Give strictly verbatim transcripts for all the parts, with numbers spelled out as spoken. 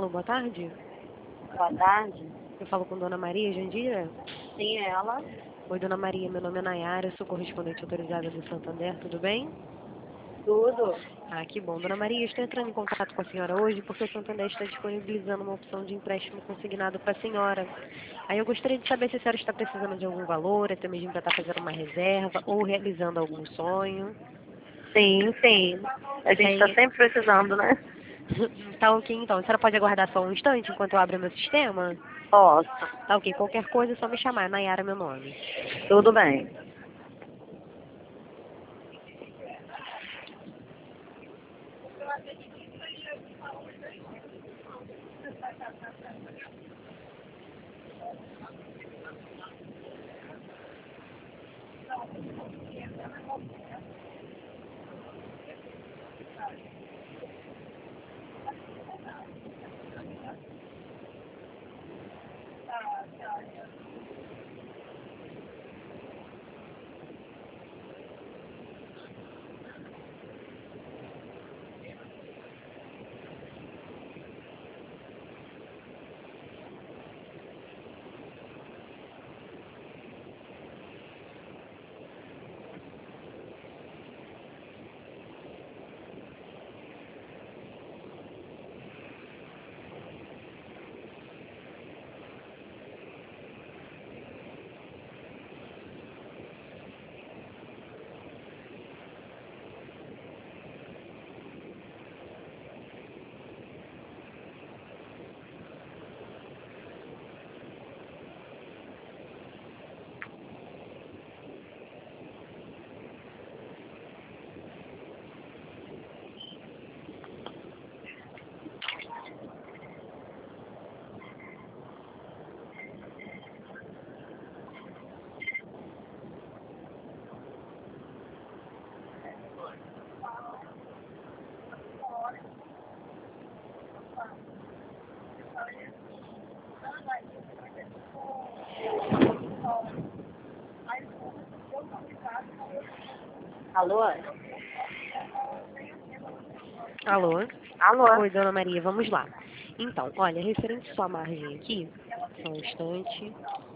Alô, boa tarde. Boa tarde. Eu falo com Dona Maria Jandira? Sim, ela. Oi, Dona Maria, meu nome é Nayara, sou correspondente autorizada do Santander, tudo bem? Tudo. Ah, que bom. Dona Maria, eu estou entrando em contato com a senhora hoje porque o Santander está disponibilizando uma opção de empréstimo consignado para a senhora. Aí eu gostaria de saber se a senhora está precisando de algum valor, até mesmo para estar fazendo uma reserva ou realizando algum sonho. Sim, sim. A gente está Tem... sempre precisando, né? Tá ok, então. A senhora pode aguardar só um instante enquanto eu abro meu sistema? Posso. Tá ok. Qualquer coisa é só me chamar. Nayara é meu nome. Tudo bem. Alô? Alô? Alô? Oi, Dona Maria, vamos lá. Então, olha, referente à sua margem aqui, só um instante.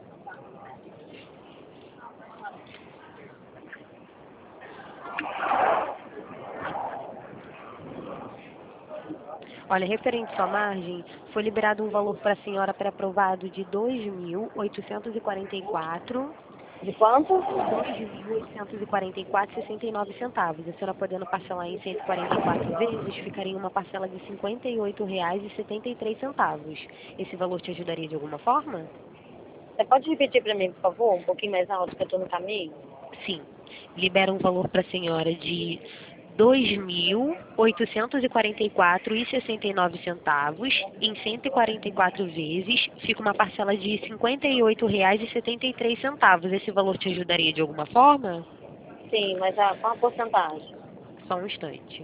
Olha, referente à sua margem, foi liberado um valor para a senhora pré-aprovado de dois mil oitocentos e quarenta e quatro De quanto? dois mil oitocentos e quarenta e quatro e sessenta e nove centavos. A senhora podendo parcelar em cento e quarenta e quatro vezes, ficaria em uma parcela de cinquenta e oito reais e setenta e três centavos. Esse valor te ajudaria de alguma forma? Você pode repetir para mim, por favor? Um pouquinho mais alto, que eu estou no caminho? Sim. Libera um valor para a senhora de dois mil oitocentos e quarenta e quatro reais e sessenta e nove centavos em cento e quarenta e quatro vezes, fica uma parcela de cinquenta e oito reais e setenta e três centavos. Esse valor te ajudaria de alguma forma? Sim, mas a, qual a porcentagem? Só um instante.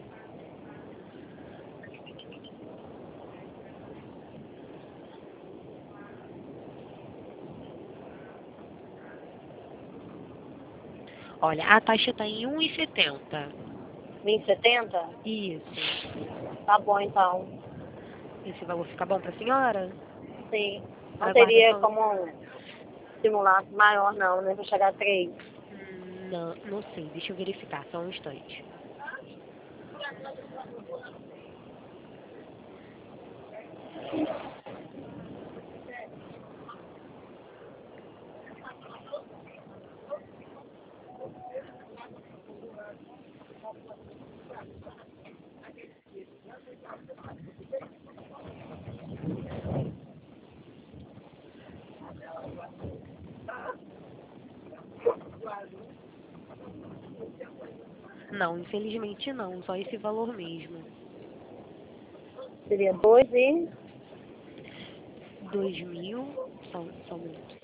Olha, a taxa está em um e setenta. vinte e setenta? Isso. Tá bom, então. Esse valor fica bom para a senhora? Sim. Não Aguarda teria só um... como simular maior, não, né? Para chegar a três. Hum, Não, não sei. Deixa eu verificar. Só um instante. Não, infelizmente não. Só esse valor mesmo. Seria dois e... Dois mil... Só, só um minuto.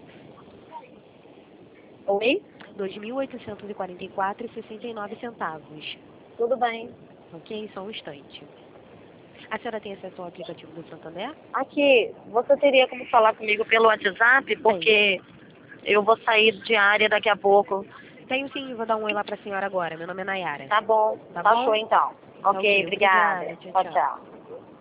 Oi? Dois mil oitocentos e quarenta e quatro reais e sessenta e nove centavos. Tudo bem. Ok? Só um instante. A senhora tem acesso ao aplicativo do Santander? Aqui, você teria como falar comigo pelo WhatsApp? Tem. Porque eu vou sair de área daqui a pouco. Tenho sim, vou dar um oi lá pra senhora agora. Meu nome é Nayara. Tá bom. Tá Tá bom? show, então. Tá Ok, ok, obrigada. obrigada. Tchau, Tchau, tchau. tchau.